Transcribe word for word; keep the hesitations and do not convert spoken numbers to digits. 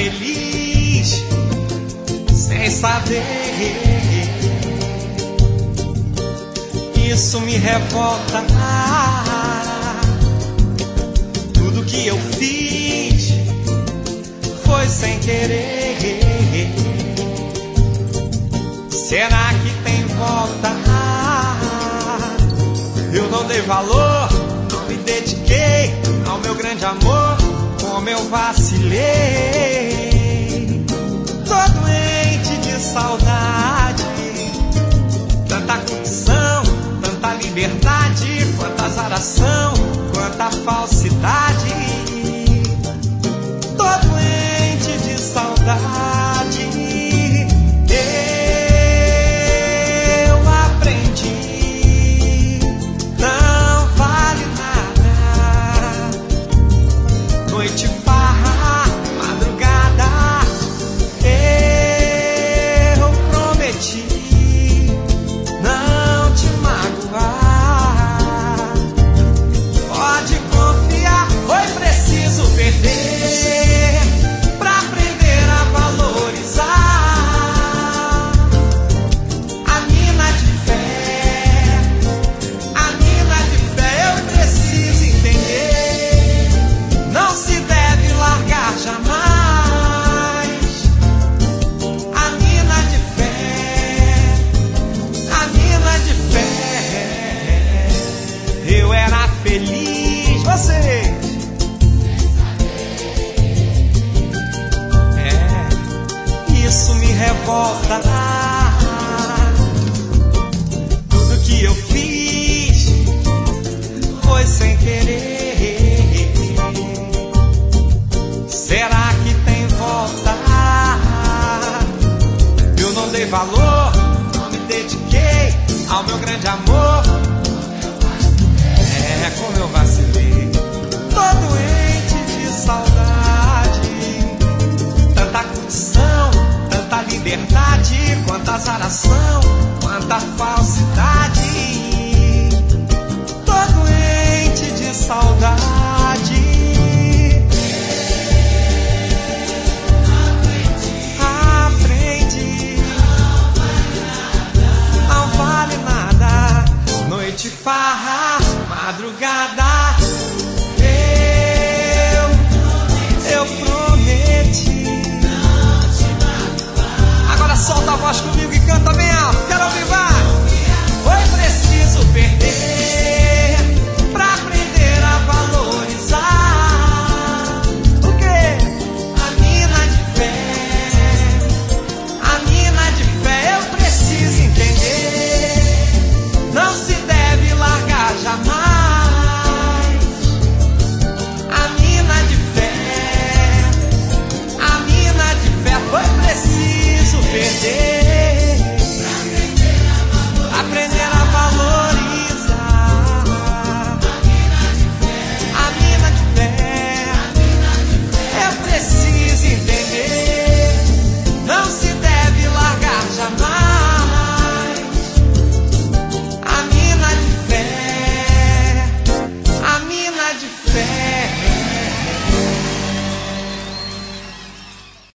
feliz sem saber. Isso me revolta. Tudo que eu fiz foi sem querer. Será que tem volta? Eu não dei valor, não me dediquei ao meu grande amor, como eu vacilei. Tô doente de saudade, tanta curtição, tanta liberdade, quanta azaração, quanta falsidade. Tô doente de saudade. Eu aprendi, não vale nada. Noite, farra, madrugada. Eu prometi não te magoar. Pode confiar, foi preciso perder pra aprender a valorizar. A mina de fé, a mina de fé, eu preciso entender. Não se deve largar jamais. A mina de fé, a mina de fé. Eu era feliz, vocês. É, isso me revolta. Tudo que eu fiz